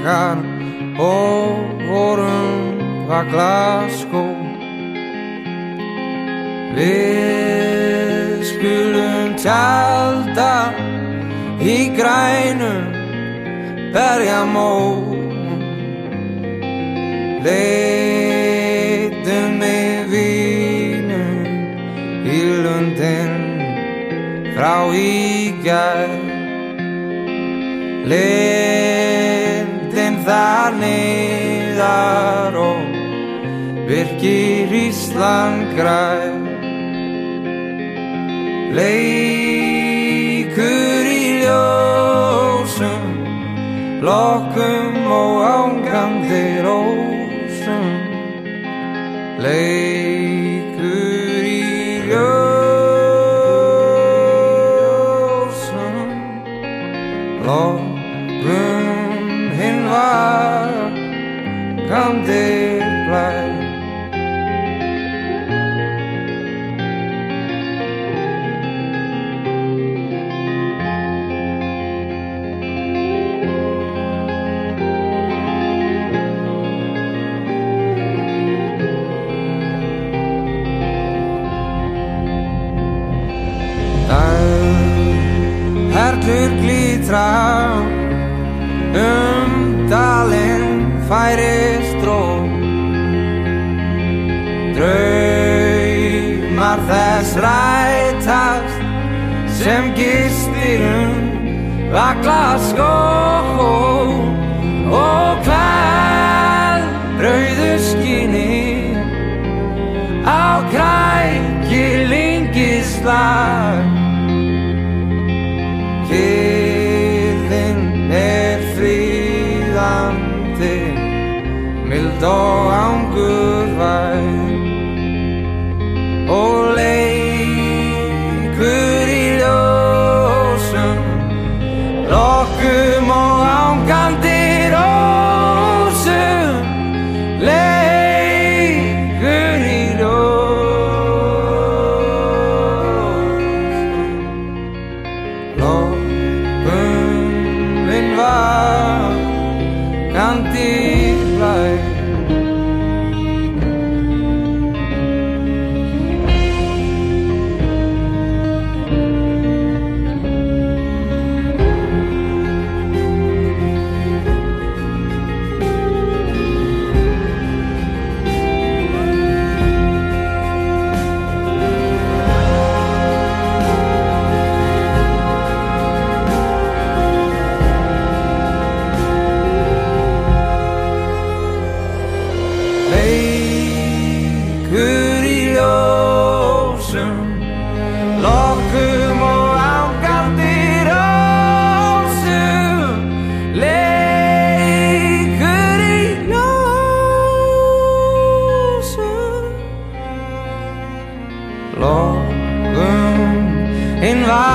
dagar og vorum var Glasgow. Við skulum tjalda í grænum berjamóum. Leitum með vínum í lundin frá í gær. Lindin þar niðar og virkir Ísland grær. Leikur í ljósum, lokkum og ángandi rósum. Leikur í ljósum, lokkum hinn vakandi blær. Perlur glitra dalinn færist ró. Draumar þess rætast sem gistir var Glasgow. Og hvað rauðu skíni á krækilingislag. Kyrrðin fríðandi, mild og angurvær. Og leikur í ljósum, lokkum og ángandi rósum. Leikur í ljósum, lokkum hinn vakandi blær. Leikur í ljósum, lokkum og ángandi rósum. Leikur í ljósum, lokkum hinn